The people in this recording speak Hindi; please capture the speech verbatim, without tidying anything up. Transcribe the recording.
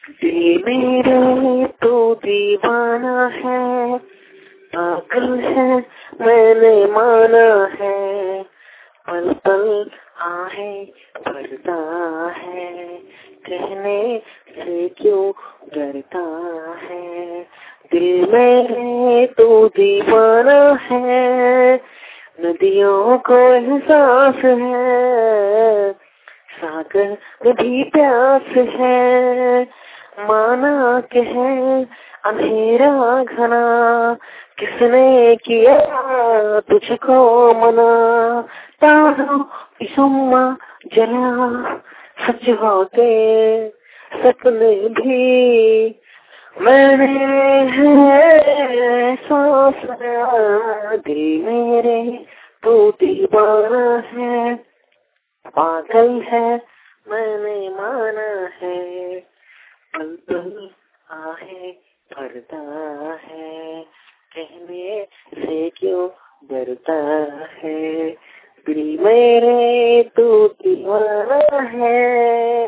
दिल मेरे तो दीवाना है, पागल है मैंने माना है, पल पल आहे भरता है, कहने से क्यों डरता है। दिल मेरे तो दीवाना है, नदियों को एहसास है, सागर में भी प्यास है, माना के है अंधेरा घना, किसने किया तुझको मना। तारों की सुम्मा जला, सच होते सपने भी मैंने है सांस लिया। दिल मेरे तो दीवाना है, पागल है मैंने माना है, पल पल आहे भरता है, कहने से क्यों डरता है। दिल मेरे तो दीवाना है।